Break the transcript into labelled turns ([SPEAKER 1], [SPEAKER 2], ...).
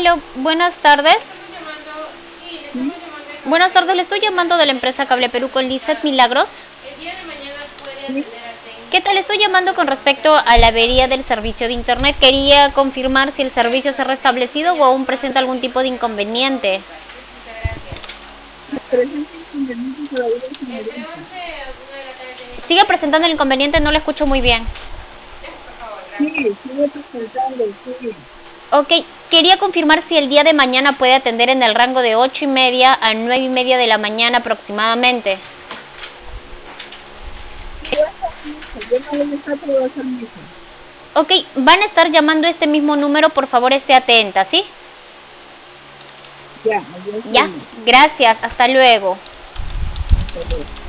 [SPEAKER 1] Aló, buenas tardes.
[SPEAKER 2] ¿Sí?
[SPEAKER 1] Buenas tardes, le estoy llamando de la empresa Cable Perú con Lizeth Milagros.
[SPEAKER 2] ¿Sí?
[SPEAKER 1] ¿Qué tal? Estoy llamando con respecto a la avería del servicio de internet. Quería confirmar si el servicio se ha restablecido o aún presenta algún tipo de inconveniente.
[SPEAKER 2] Presenta inconvenientes todavía, señorita.
[SPEAKER 1] Sigue presentando el inconveniente, no lo escucho muy bien.
[SPEAKER 2] Sí, sigue presentando, sí.
[SPEAKER 1] Ok, quería confirmar si el día de mañana puede atender en el rango de 8:30 a 9:30 de la mañana aproximadamente.
[SPEAKER 2] Voy a hacer misa, yo no voy a estar, pero voy a hacer misa.
[SPEAKER 1] Ok, van a estar llamando a este mismo número, por favor esté atenta, ¿sí?
[SPEAKER 2] Ya, allá
[SPEAKER 1] Ya,
[SPEAKER 2] seguimos.
[SPEAKER 1] gracias, hasta luego.
[SPEAKER 2] Hasta luego.